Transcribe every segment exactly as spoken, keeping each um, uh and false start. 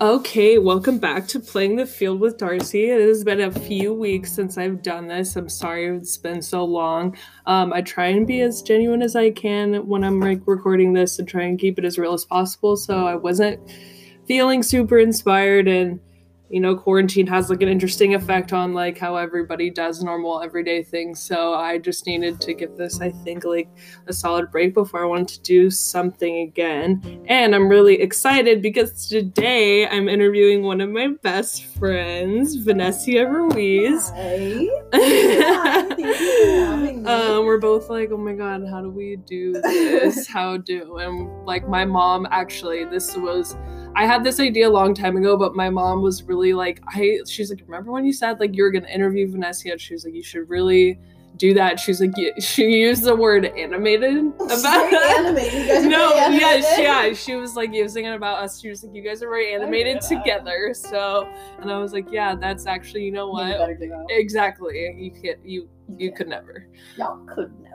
Okay, welcome back to Playing the Field with Darcy. It has been a few weeks since I've done this. I'm sorry it's been so long. Um, I try and be as genuine as I can when I'm like recording this and try and keep it as real as possible. So I wasn't feeling super inspired, and you know, quarantine has like an interesting effect on like how everybody does normal everyday things. So I just needed to give this, I think, like a solid break before I wanted to do something again. And I'm really excited because today I'm interviewing one of my best friends, Vanessa Ruiz. Hi. Yeah, thank you for having me. Um, we're both like, oh my god, how do we do this? How do? And like my mom, actually, this was, I had this idea a long time ago, but my mom was really like, I, she's like, remember when you said like you were gonna interview Vanessa? She was like, you should really do that. She's like, she used the word animated about animated. You guys are no, very animated. yeah, yeah. She was like using it about us. She was like, you guys are very animated together. So, and I was like, yeah, that's actually, you know what? You better do that. Exactly. You can't. You you Yeah. could never. Y'all could never.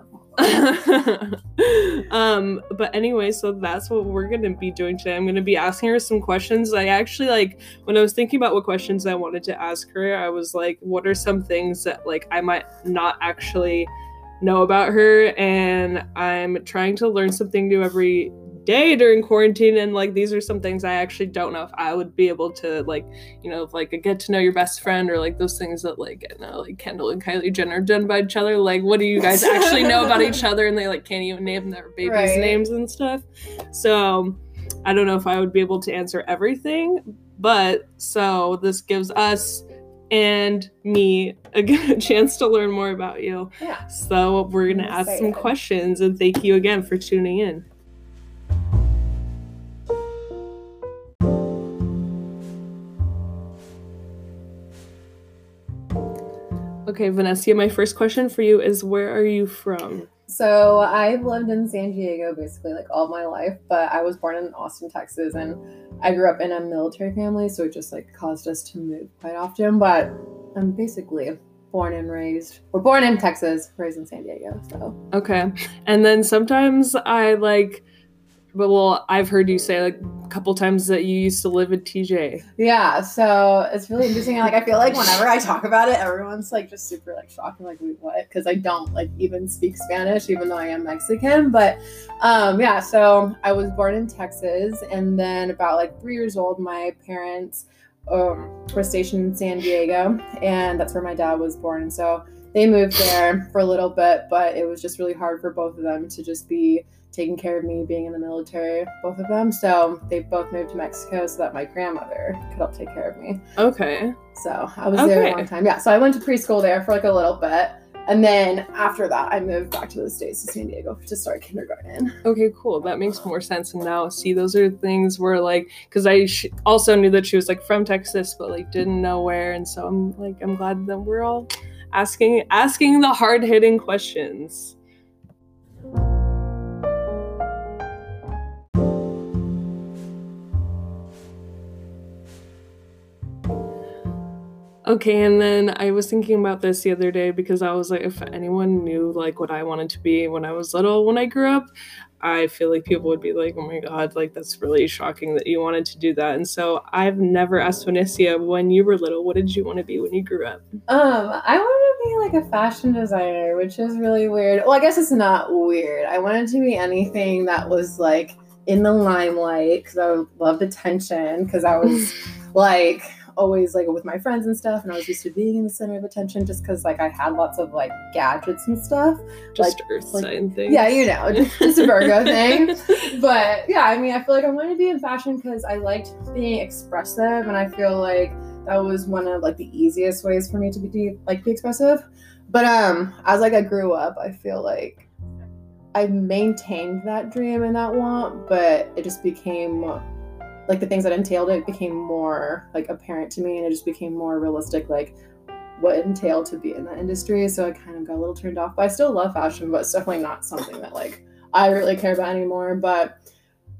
um but anyway, so that's what we're gonna be doing today. I'm gonna be asking her some questions. I actually, like, when I was thinking about what questions I wanted to ask her, I was like, what are some things that like I might not actually know about her, and I'm trying to learn something new every day during quarantine, and like these are some things I actually don't know if I would be able to, like, you know, like a get to know your best friend, or like those things that like, you know, like Kendall and Kylie Jenner done by each other. Like, what do you guys actually know about each other? And they like can't even name their babies' Right. names and stuff. So I don't know if I would be able to answer everything, but so this gives us and me a good chance to learn more about you. Yeah. So we're gonna I'm ask some excited. questions, and thank you again for tuning in. Okay, Vanessa, my first question for you is, where are you from? So I've lived in San Diego basically like all my life, but I was born in Austin, Texas, and I grew up in a military family, so it just like caused us to move quite often. But I'm basically born and raised. We're born in Texas, raised in San Diego. So Okay. And then sometimes I like, but well, I've heard you say like a couple times that you used to live in T J. yeah, so it's really interesting. Like, I feel like whenever I talk about it, everyone's like just super like shocked and like, wait, what? Because I don't like even speak Spanish, even though I am Mexican. But um, yeah, so I was born in Texas, and then about like three years old, my parents um, were stationed in San Diego, and that's where my dad was born. And so they moved there for a little bit, but it was just really hard for both of them to just be taking care of me being in the military, both of them. So they both moved to Mexico so that my grandmother could help take care of me. Okay. So I was there Okay. a long time. Yeah, so I went to preschool there for like a little bit. And then after that, I moved back to the States, to San Diego, to start kindergarten. Okay, cool. That makes more sense. And now, see, those are things where like, because I sh- also knew that she was like from Texas, but like didn't know where. And so I'm like, I'm glad that we're all asking asking the hard hitting questions. Okay, and then I was thinking about this the other day because I was like, if anyone knew like what I wanted to be when I was little, when I grew up, I feel like people would be like, oh my god, like that's really shocking that you wanted to do that. And so I've never asked Vanessa, when you were little, what did you want to be when you grew up? Um, I wanted to be like a fashion designer, which is really weird. Well, I guess it's not weird. I wanted to be anything that was like in the limelight, because I loved attention, because I was like always like with my friends and stuff, and I was used to being in the center of attention just because like I had lots of like gadgets and stuff. Just like, earth like, sign things. Yeah, you know, just, just a Virgo thing. But yeah, I mean, I feel like I wanted to be in fashion because I liked being expressive, and I feel like that was one of like the easiest ways for me to be like be expressive. But um, as like I grew up, I feel like I maintained that dream and that want, but it just became like the things that entailed it became more like apparent to me, and it just became more realistic, like what it entailed to be in that industry. So I kind of got a little turned off. But I still love fashion, but it's definitely not something that like I really care about anymore. But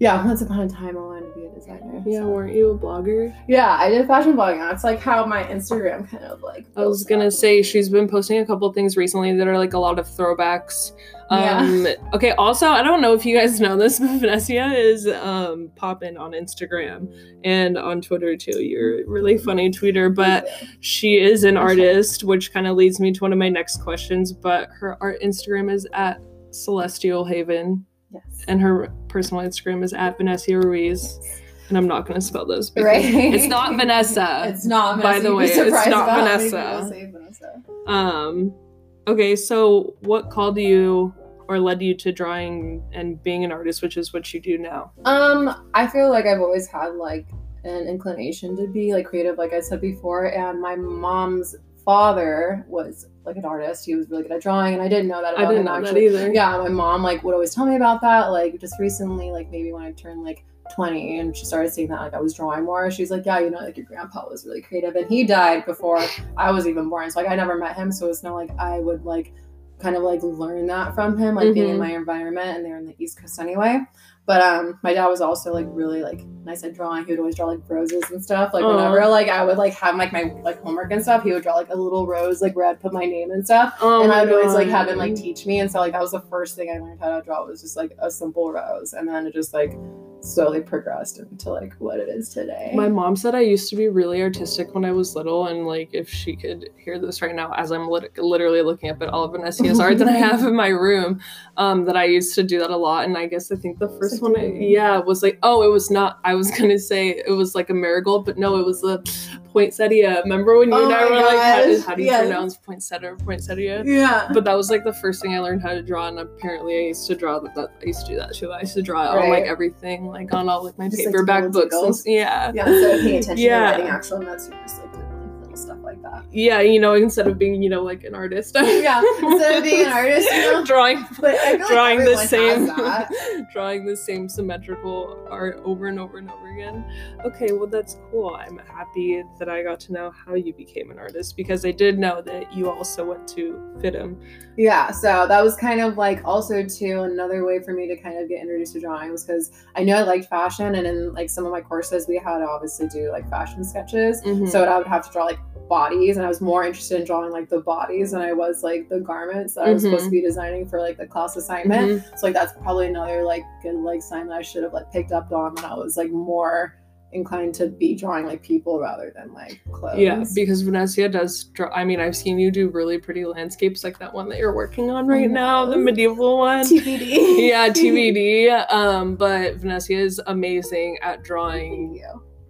yeah, once upon a time I wanted to be a designer. Yeah, so. weren't you a blogger? Yeah, I did fashion blogging. That's like how my Instagram kind of like. I was gonna up. say she's been posting a couple things recently that are like a lot of throwbacks. Um, yeah. Okay. Also, I don't know if you guys know this, but Vanessa is um popping on Instagram and on Twitter too. You're a really funny tweeter, but she is an artist, which kind of leads me to one of my next questions. But her art Instagram is at Celestial Haven. Yes. And her personal Instagram is at Vanessa Ruiz. And I'm not going to spell those because right. it's not Vanessa. It's not Vanessa. By the way, it's not Vanessa. Vanessa. Um, okay, so what called you or led you to drawing and being an artist, which is what you do now? Um, I feel like I've always had like an inclination to be like creative, like I said before. And my mom's father was like an artist. He was really good at drawing, and I didn't know that about I didn't him know actually. that either. Yeah, my mom like would always tell me about that. Like just recently, like maybe when I turned like twenty and she started seeing that like I was drawing more, she's like, yeah, you know, like your grandpa was really creative, and he died before I was even born, so like I never met him, so it's not like I would like kind of like learn that from him, like mm-hmm. being in my environment, and they're in the East Coast anyway. But um my dad was also like really like nice at drawing. He would always draw like roses and stuff. Like whenever like I would like have like my like homework and stuff, he would draw like a little rose like where I'd put my name and stuff. Oh and I would God. always like have him like teach me, and so like that was the first thing I learned how to draw, was just like a simple rose, and then it just like slowly progressed into like what it is today. My mom said I used to be really artistic when I was little, and like if she could hear this right now as I'm lit- literally looking up at all of Vanessa's art that I have in my room, um that I used to do that a lot. And I guess I think the first one I, yeah was like, oh, it was not, I was gonna say it was like a marigold, but no, it was the poinsettia. Remember when you oh and I were gosh. like, how do, how do you yes. pronounce poinsettia or poinsettia? Yeah. But that was like the first thing I learned how to draw, and apparently I used to draw that, that I used to do that too. I used to draw right. on like everything, like on all like my just, paperback like, books. And, yeah. Yeah, so pay attention yeah. to writing actual notes, you're just like doing like little stuff like that. Yeah, you know, instead of being, you know, like an artist. yeah, instead of being an artist, you know, drawing, but I feel drawing like the everyone same, has that. drawing the same symmetrical art over and over and over again. Okay, well that's cool. I'm happy that I got to know how you became an artist, because I did know that you also went to F I T M. Yeah, so that was kind of like also too another way for me to kind of get introduced to drawing, was because I knew I liked fashion, and in like some of my courses we had to obviously do like fashion sketches. Mm-hmm. So I would have to draw like bodies, and I was more interested in drawing like the bodies than I was like the garments that I was mm-hmm. supposed to be designing for like the class assignment. Mm-hmm. So like that's probably another like good like sign that I should have like picked up on when I was like more inclined to be drawing like people rather than like clothes. Yeah, because Vanessa does draw. I mean, I've seen you do really pretty landscapes, like that one that you're working on right oh, now, the medieval one. T B D. Yeah, T B D. Um, but Vanessa is amazing at drawing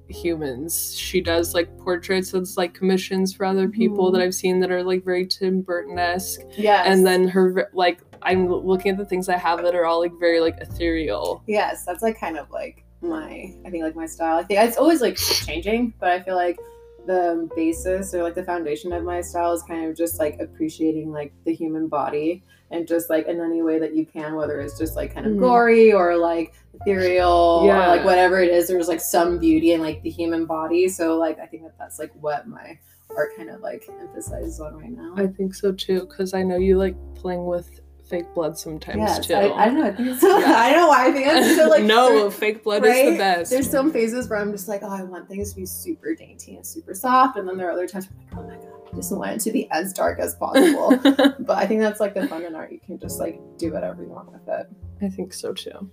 humans. She does like portraits that's like commissions for other people mm-hmm. that I've seen that are like very Tim Burton-esque. Yes. And then her like I'm looking at the things I have that are all like very like ethereal. Yes, that's like kind of like my I think like my style. I think it's always like changing, but I feel like the basis or like the foundation of my style is kind of just like appreciating like the human body, and just like in any way that you can, whether it's just like kind of mm-hmm. gory or like ethereal yeah. or like whatever it is, there's like some beauty in like the human body. So like I think that that's like what my art kind of like emphasizes on right now. I think so too, because I know you like playing with fake blood sometimes yes, too. I, I don't know. I think it's so, yeah. I don't know why I think that's so like no, fake blood right? is the best. There's some phases where I'm just like, oh, I want things to be super dainty and super soft, and then there are other times where I'm like, oh my god, I just want it to be as dark as possible. But I think that's like the fun in art. You can just like do whatever you want with it. I think so too.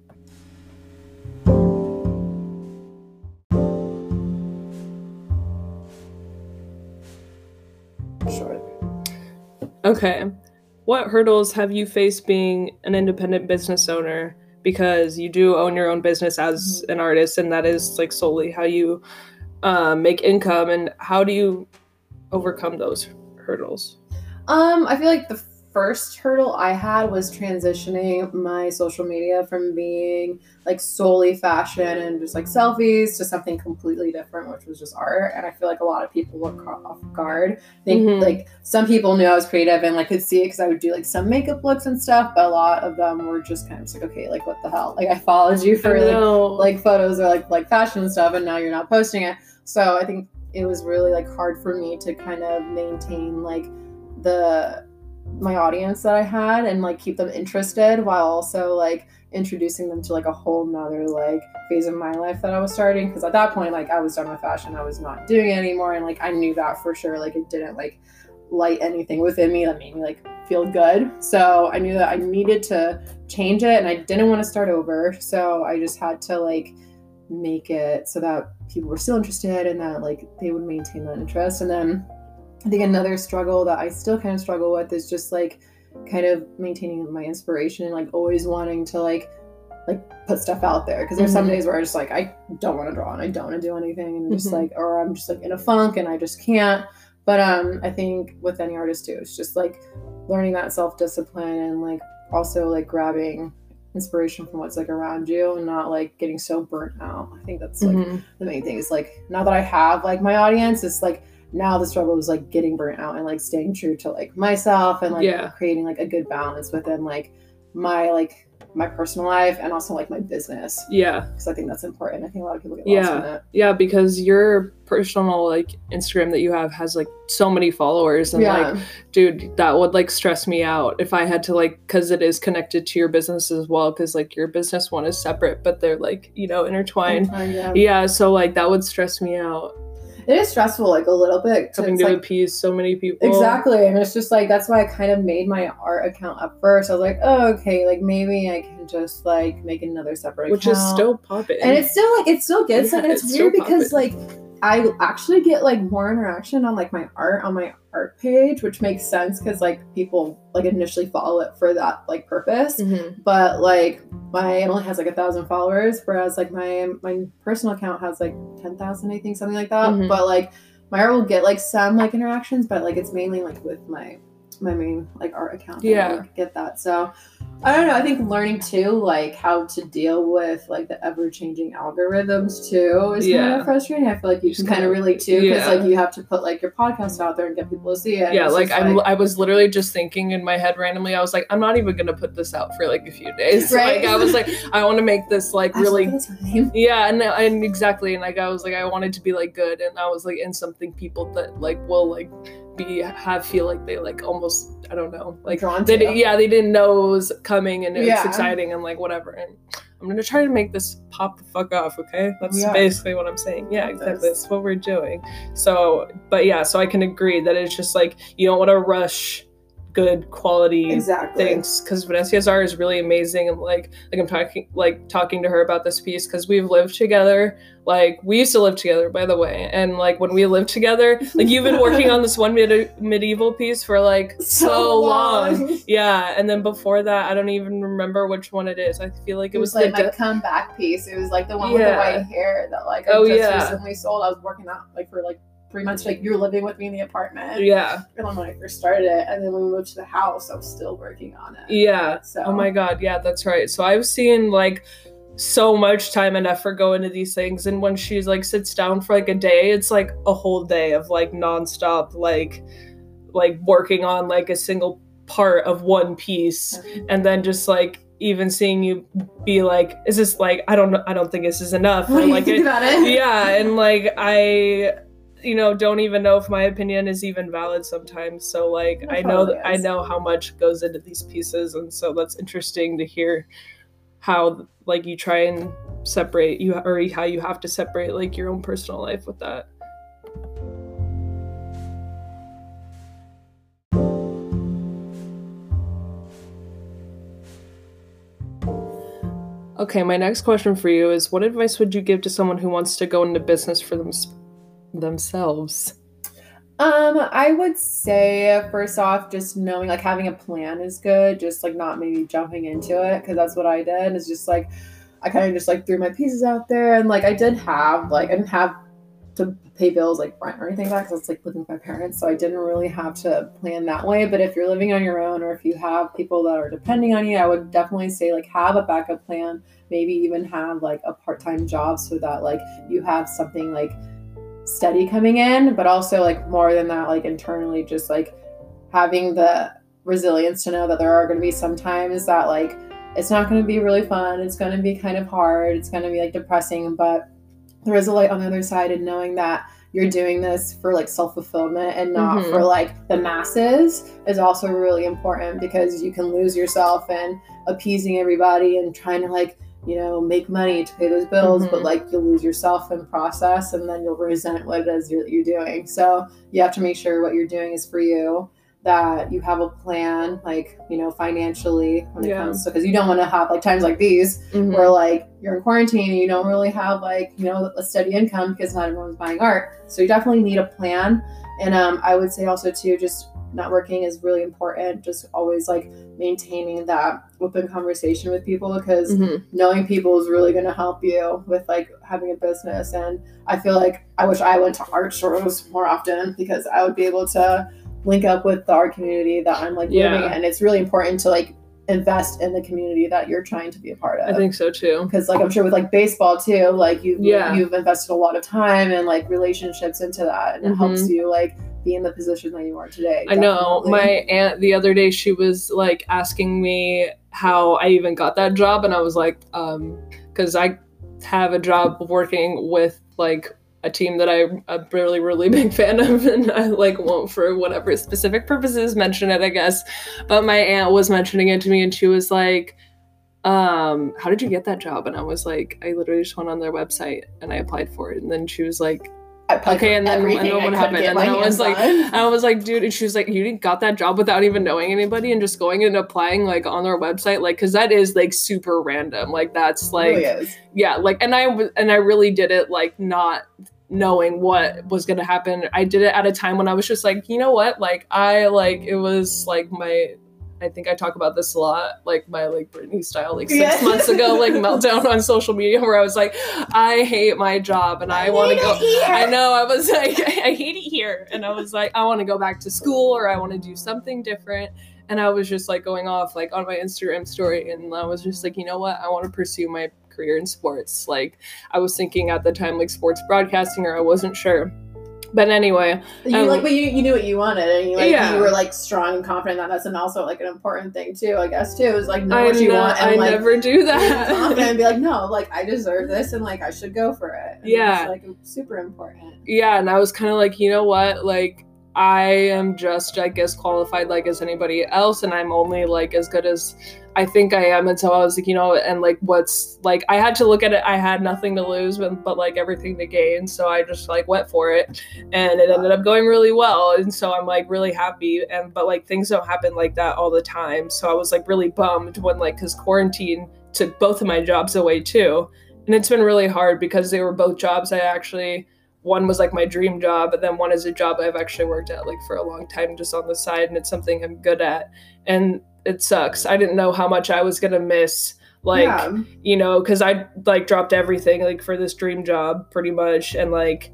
Sure. Okay. What hurdles have you faced being an independent business owner? Because you do own your own business as an artist, and that is like solely how you uh, make income. And how do you overcome those hurdles? Um, I feel like the first hurdle I had was transitioning my social media from being like solely fashion and just like selfies to something completely different, which was just art. And I feel like a lot of people were caught off guard. I think mm-hmm. like some people knew I was creative and like could see it because I would do like some makeup looks and stuff, but a lot of them were just kind of just like, okay, like what the hell? Like I followed you for like, like photos or like like fashion and stuff, and now you're not posting it. So I think it was really like hard for me to kind of maintain like the my audience that I had and like keep them interested while also like introducing them to like a whole nother like phase of my life that I was starting. Because at that point, like I was done with fashion, I was not doing it anymore, and like I knew that for sure. Like it didn't like light anything within me that made me like feel good. So I knew that I needed to change it, and I didn't want to start over. So I just had to like make it so that people were still interested and that like they would maintain that interest. And then I think another struggle that I still kind of struggle with is just like kind of maintaining my inspiration and like always wanting to like like put stuff out there, because there's mm-hmm. some days where I just like I don't want to draw and I don't want to do anything, and just mm-hmm. like, or I'm just like in a funk and I just can't. But um I think with any artist too, it's just like learning that self-discipline and like also like grabbing inspiration from what's like around you and not like getting so burnt out. I think that's like mm-hmm. the main thing is like, now that I have like my audience, it's like now the struggle is like getting burnt out and like staying true to like myself and like yeah. creating like a good balance within like my like my personal life and also like my business. Yeah. Because I think that's important. I think a lot of people get lost yeah. in it. Yeah, because your personal like Instagram that you have has like so many followers, and yeah. like, dude, that would like stress me out if I had to like, because it is connected to your business as well, because like your business one is separate, but they're like, you know, intertwined. intertwined yeah. yeah, so like that would stress me out. It is stressful, like a little bit. Having to like, appease so many people. Exactly. And it's just like, that's why I kind of made my art account up first. I was like, oh, okay, like maybe I can just like make another separate Which account. Which is still popping. And it's still like, it still gets yeah, it. And it's, it's weird because like, I actually get like more interaction on like my art on my art page, which makes sense because like people like initially follow it for that like purpose. Mm-hmm. But like my it only has like a thousand followers, whereas like my my personal account has like ten thousand, I think, something like that. Mm-hmm. But like my art will get like some like interactions, but like it's mainly like with my my main like art account. Yeah, I, like, get that. So I don't know. I think learning too, like how to deal with like the ever changing algorithms too is yeah. kind of frustrating. I feel like you can kind of relate too, because yeah. like you have to put like your podcast out there and get people to see it. Yeah, like I'm. Like, I was literally just thinking in my head randomly. I was like, I'm not even gonna put this out for like a few days. Right? Like I was like, I want to make this like really. Yeah, and and exactly, and like I was like, I wanted to be like good, and I was like in something people that like will like. be have feel like they like almost I don't know like drawn they to. Did, yeah they didn't know it was coming and it yeah. was exciting and like whatever, and I'm gonna try to make this pop the fuck off. Okay, that's yeah. basically what I'm saying. Yeah, exactly. That's what we're doing. So but yeah, so I can agree that it's just like you don't want to rush good quality exactly. things, because Vanessa's art is really amazing, and like like I'm talking like talking to her about this piece because we've lived together. Like we used to live together, by the way, and like when we lived together, like you've been working on this one mid- medieval piece for like so, so long. long. Yeah, and then before that, I don't even remember which one it is. I feel like it, it was, was like the my de- comeback piece. It was like the one yeah. with the white hair that like I oh, just yeah. recently sold. I was working out like for like three months. Like you were living with me in the apartment. Yeah. And then when I first started it, and then when we moved to the house, I was still working on it. Yeah. So. Oh my god. Yeah, that's right. So I've seen like so much time and effort go into these things, and when she's like sits down for like a day, it's like a whole day of like nonstop like like working on like a single part of one piece, mm-hmm. and then just like even seeing you be like, is this like I don't know I don't think this is enough. What or, do you like, think it, about it? Yeah, and like I you know don't even know if my opinion is even valid sometimes. So like it I know that I know how much goes into these pieces, and so that's interesting to hear how like you try and separate you or how you have to separate like your own personal life with that. Okay, my next question for you is, what advice would you give to someone who wants to go into business for them themselves? Um, I would say first off, just knowing like having a plan is good. Just like not maybe jumping into it, because that's what I did. Is just like I kind of just like threw my pieces out there, and like I did have like I didn't have to pay bills like rent or anything like that, because it's like living with my parents, so I didn't really have to plan that way. But if you're living on your own, or if you have people that are depending on you, I would definitely say like have a backup plan. Maybe even have like a part-time job so that like you have something like steady coming in, but also like more than that, like internally just like having the resilience to know that there are going to be some times that like it's not going to be really fun, it's going to be kind of hard, it's going to be like depressing, but there is a light on the other side, and knowing that you're doing this for like self-fulfillment and not Mhm. for like the masses is also really important, because you can lose yourself in appeasing everybody and trying to like, you know, make money to pay those bills, Mhm. but like you'll lose yourself in process, and then you'll resent what it is you're, you're doing. So you have to make sure what you're doing is for you, that you have a plan, like, you know, financially when it Yeah. comes to, because you don't want to have like times like these Mhm. where like you're in quarantine and you don't really have like, you know, a steady income because not everyone's buying art. So you definitely need a plan. And um, I would say also too, just networking is really important. Just always like maintaining that open conversation with people, because Mhm. knowing people is really going to help you with like having a business. And I feel like I wish I went to art shows more often, because I would be able to link up with the art community that I'm like Yeah. living in. It's really important to like invest in the community that you're trying to be a part of. I think so too. Because like I'm sure with like baseball too, like you've Yeah. you've invested a lot of time and like relationships into that, and it Mhm. helps you like be in the position that you are today. I know. Definitely. My aunt the other day, she was like asking me how I even got that job, and I was like, um, because I have a job working with like a team that I'm a really, really big fan of, and I like won't for whatever specific purposes mention it, I guess. But my aunt was mentioning it to me, and she was like, um, how did you get that job? And I was like, I literally just went on their website and I applied for it. And then she was like, I applied okay, for and then and everything then I what could happened? get And then my I was hands like, on. I was like, dude, and she was like, you didn't got that job without even knowing anybody and just going and applying like on their website, like, because that is like super random. Like that's It like, really is. yeah, like, and I w- and I really did it like not knowing what was gonna happen. I did it at a time when I was just like, you know what, like I like it was like my. I think I talk about this a lot, like my like Britney style, like six Yeah. months ago, like meltdown on social media, where I was like, I hate my job and I, I want to go. I know, I was like, I hate it here, and I was like, I want to go back to school or I want to do something different. And I was just like going off like on my Instagram story, and I was just like, you know what, I want to pursue my career in sports. Like I was thinking at the time like sports broadcasting, or I wasn't sure. But anyway, you um, like, but you, you knew what you wanted, and you like yeah. you were like strong and confident that that's an also like an important thing too, I guess too, is like know I what you know, want and I like never do be that. confident and be like, no, like I deserve this and like I should go for it. And Yeah. it's like super important. Yeah, and I was kind of like, you know what, like I am just like as qualified like as anybody else, and I'm only like as good as I think I am. And so I was like, you know, and like what's like I had to look at it, I had nothing to lose but, but like everything to gain, so I just like went for it, and it ended up going really well, and so I'm like really happy. And but like things don't happen like that all the time, so I was like really bummed when like because quarantine took both of my jobs away too, and it's been really hard because they were both jobs I actually one was like my dream job, but then one is a job I've actually worked at like for a long time just on the side, and it's something I'm good at, and it sucks. I didn't know how much I was gonna miss, like, Yeah. you know, because I like dropped everything like for this dream job pretty much, and like,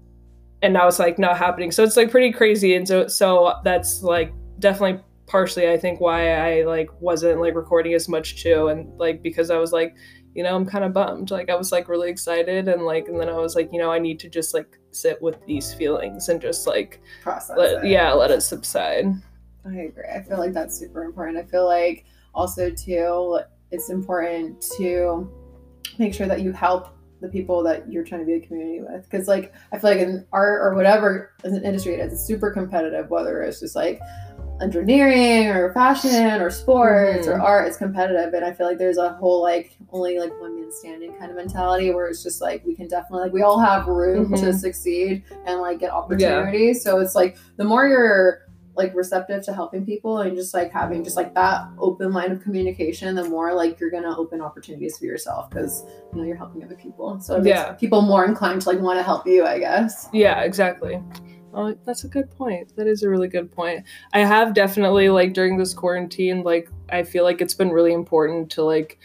and now it's like not happening. So it's like pretty crazy, and so so that's like definitely partially I think why I like wasn't like recording as much too, and like because I was like, you know, I'm kind of bummed. Like I was like really excited, and like and then I was like, you know, I need to just like sit with these feelings and just like Process let, it. yeah, let it subside. I agree. I feel like that's super important. I feel like also too, it's important to make sure that you help the people that you're trying to be a community with. Because like I feel like in art or whatever as an industry it is, it's super competitive, whether it's just like engineering or fashion or sports Mhm. or art, it's competitive. And I feel like there's a whole like only like one man standing kind of mentality where it's just like we can definitely like we all have room Mhm. to succeed and like get opportunities. So it's like the more you're like receptive to helping people and just like having just like that open line of communication, the more like you're gonna open opportunities for yourself because you know you're helping other people. So it makes Yeah. people more inclined to like want to help you, I guess. Yeah, exactly. Oh, that's a good point. That is a really good point. I have definitely like during this quarantine, like I feel like it's been really important to like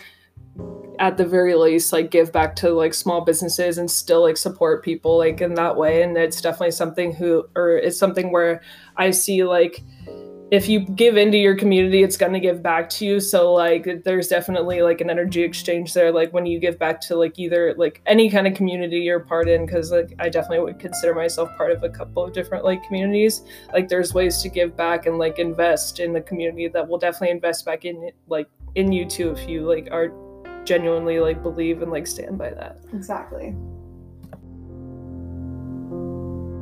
at the very least like give back to like small businesses and still like support people like in that way. And it's definitely something who or it's something where I see like if you give into your community, it's going to give back to you. So like there's definitely like an energy exchange there, like when you give back to like either like any kind of community you're part in, because like I definitely would consider myself part of a couple of different like communities. Like there's ways to give back and like invest in the community that will definitely invest back in like in you too if you like are genuinely like believe and like stand by that. Exactly.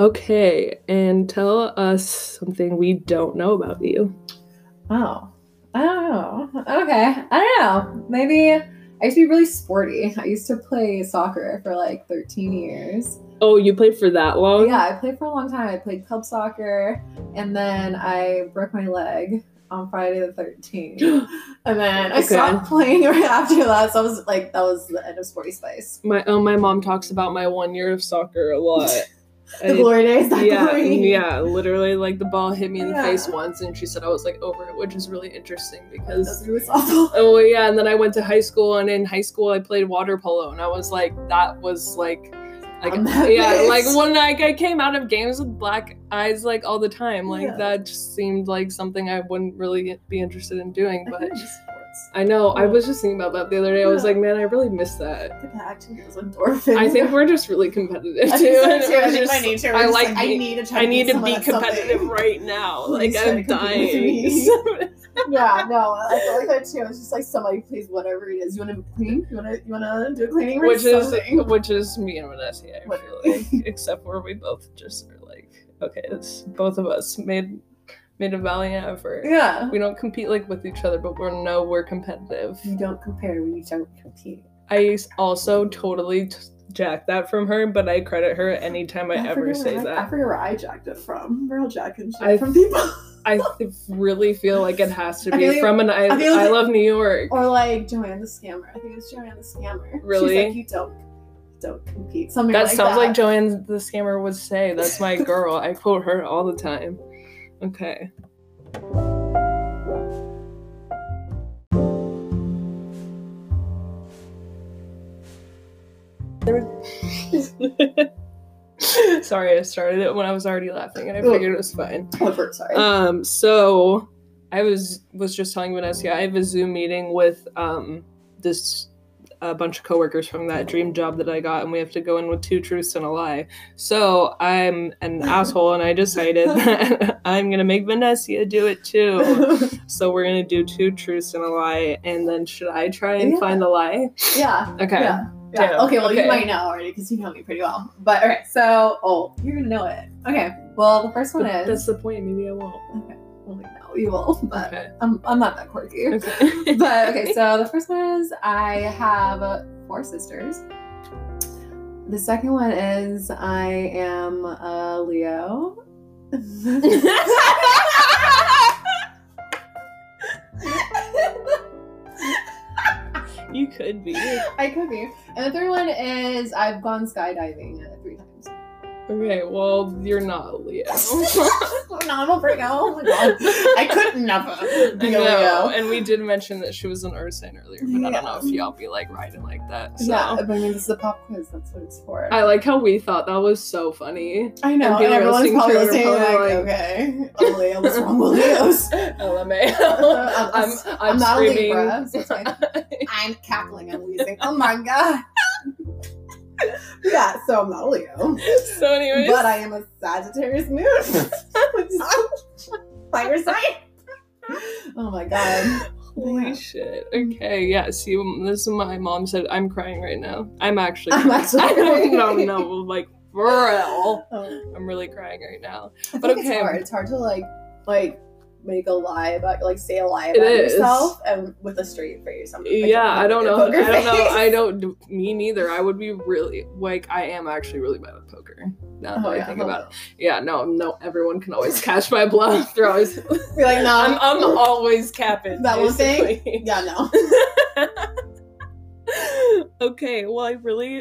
Okay, and tell us something we don't know about you. Oh, I don't know. Okay, I don't know. Maybe I used to be really sporty. I used to play soccer for like thirteen years. Oh, you played for that long? Yeah, I played for a long time. I played club soccer, and then I broke my leg on Friday the thirteenth. And then I Okay. stopped playing right after that. So I was like, that was the end of Sporty Spice. My oh, my mom talks about my one year of soccer a lot. The I- glory days, that yeah, glory. yeah, literally, like the ball hit me in the Yeah. face once, and she said I was like over it, which is really interesting because. That's really awful. Oh yeah, and then I went to high school, and in high school I played water polo, and I was like, that was like, like I'm that yeah, bitch. like when like I came out of games with black eyes like all the time, like Yeah. that just seemed like something I wouldn't really be interested in doing. I But think it's sports. I know I was just thinking about that the other day. I was Yeah. like, man, I really miss that. Get back to those endorphins. I think we're just really competitive I too. think so and too. we're I think just- my nature. I is like like, I being- need to try I need to someone be at something. competitive right now. Please Like try I'm to compete dying. with me. Yeah, no, I feel like that too. It's just like somebody, please, whatever it is. You want to clean? You want to? You want to do a cleaning? or which is something? which is me and Vanessa, I feel Literally. like, except where we both just are like, okay, it's both of us made made a valiant effort. Yeah. We don't compete like with each other, but we know we're competitive. You don't compare when you don't compete. I also totally t- jacked that from her, but I credit her anytime I, ever forget say where I, that. I forget where I jacked it from. We're all jacking shit I- from people. I th- really feel like it has to I be feel like- from an I, I feel I like- Love New York. Or like Joanne the Scammer. I think it's Joanne the Scammer. Really? She's like, you don't, don't compete. Something That like sounds that. like Joanne the Scammer would say. That's my girl. I quote her all the time. Okay. Sorry, I started it when I was already laughing, and I figured it was fine. Whatever, sorry. Um, so I was was just telling Vanessa, I have a Zoom meeting with um this a bunch of coworkers from that dream job that I got, and we have to go in with two truths and a lie. So I'm an asshole, and I decided that I'm gonna make Vanessa do it too. So we're gonna do two truths and a lie, and then should I try and Yeah. find the lie? yeah. Okay. Yeah. Yeah. Damn. Okay, well, Okay. you might know already because you know me pretty well. But okay, so, oh, you're going to know it. Okay, well, the first one But is. that's the point. Maybe I won't. Okay, well, no, you will, but Okay. I'm, I'm not that quirky. Okay. But okay, so the first one is I have four sisters. The second one is I am a Leo. You could be. I could be. And the third one is I've gone skydiving uh, three times. Okay, well, you're not a Leo. No, I'm a Virgo. Oh my god. I could never be I a know, Leo. and we did mention that she was an earth sign earlier, but I don't know if Yeah. y'all be like riding like that. So. Yeah, but I mean, this is a pop quiz. That's what it's for. I like how we thought that was so funny. I know, and people and everyone's listening probably to it are listening like, probably okay, a Leo, what's wrong with Leos? L M A O. I'm, I'm, I'm not a screaming. Libra, so it's fine. I'm cackling and wheezing. Oh my god. Yeah, so I'm not a Leo. So anyways. But I am a Sagittarius moon. Which is fire sign. Oh my god. Holy Yeah. shit. Okay, yeah, see, this is what my mom said. I'm crying right now. I'm actually I'm crying. actually I don't crying. know, no, like, for real. Oh. I'm really crying right now. I But think okay. it's hard. It's hard to like like make a lie about like say a lie It about is. yourself and with a straight face. I'm, like, Yeah, I don't know. I poker don't know. face. I don't. do- Me neither. I would be really like. I am actually really bad at poker. Now that Oh, I yeah, think hold about it. on. Yeah, no, no. Everyone can always catch my bluff. They're always. You're like, no, I'm. I'm always capping. That one thing? basically. yeah, no. Okay. Well, I really.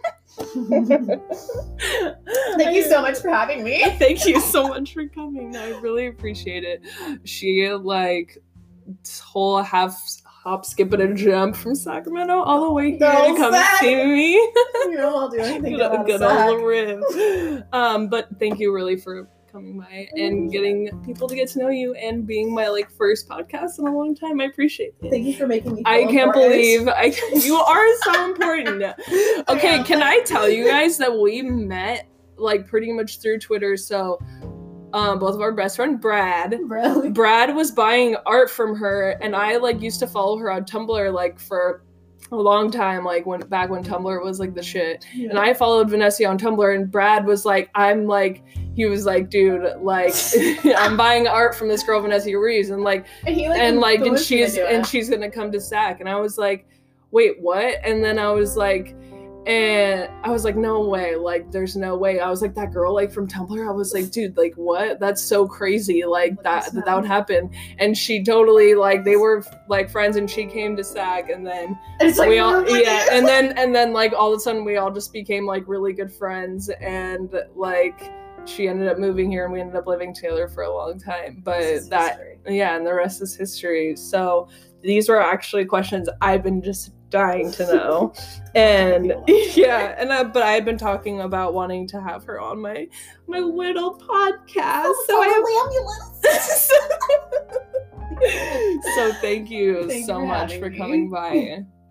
Thank you so much for having me. Thank you so much for coming. I really appreciate it. She like whole half hop, skip, and a jump from Sacramento all the way here Girl, to come Sac. see me. You know, I'll do anything good about good Sac. old Riv. Um, but thank you really for coming by and getting people to get to know you and being my like first podcast in a long time. I appreciate it. Thank you for making me. Feel I can't important. believe I you are so important. Okay, am. can I tell you guys that we met like pretty much through Twitter? So um both of our best friend Brad Really? Brad was buying art from her, and I like used to follow her on Tumblr like for a long time, like when back when Tumblr was like the shit. Yeah. And I followed Vanessa on Tumblr, and Brad was like, I'm like, he was like, dude, like, I'm buying art from this girl Vanessa Reeves, and like, and he like, and like, and enthused me to she's do it. and she's gonna come to S A C, and I was like, wait, what? And then I was like, and I was like, no way, like, there's no way. I was like, that girl, like, from Tumblr, I was like, dude, like, what? That's so crazy, like, that that, that would happen. And she totally, like, they were, like, friends, and she came to S A C, and then And it's like, we all, oh my yeah, God. and then, and then, like, all of a sudden, we all just became, like, really good friends, and, like, she ended up moving here, and we ended up living together for a long time, but This is that, history. yeah, and the rest is history. So these were actually questions I've been just dying to know. And yeah, and I, but I had been talking about wanting to have her on my my little podcast. Oh, so totally I have, so thank you Thank so you for much having for me. coming by.